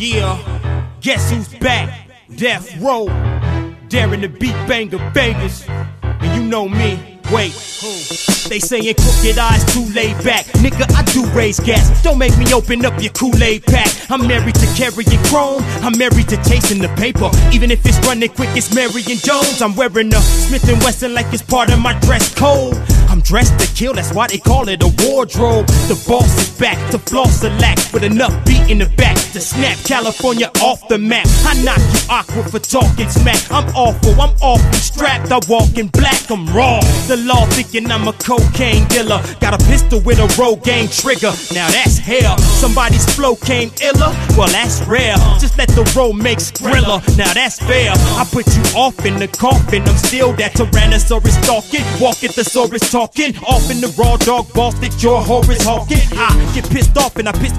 Yeah, guess who's back? Death Row, daring to beat banger bangers. And you know me, wait, who? They sayin' crooked eyes too laid back. Nigga, I do raise gas. Don't make me open up your Kool-Aid pack. I'm married to carrying chrome. I'm married to chasing the paper. Even if it's running quick, it's Marion Jones. I'm wearing a Smith & Wesson like it's part of my dress code. I'm dressed to kill, that's why they call it a wardrobe. The boss is back to floss a lack with enough beat in the back to snap California off the map. I knock you awkward for talking smack. I'm awful, I'm awfully strapped. I walk in black, I'm raw. The law thinking I'm a cocaine dealer. Got a pistol with a Rogaine trigger. Now that's hell. Somebody's flow came iller. Well, that's rare. Just let the road make Skrilla. Now that's fair. I put you off in the coffin. I'm still that Tyrannosaurus stalking. Walking thesaurus talking. Off in the raw dog boss that your whore is hawking. I get pissed off and I piss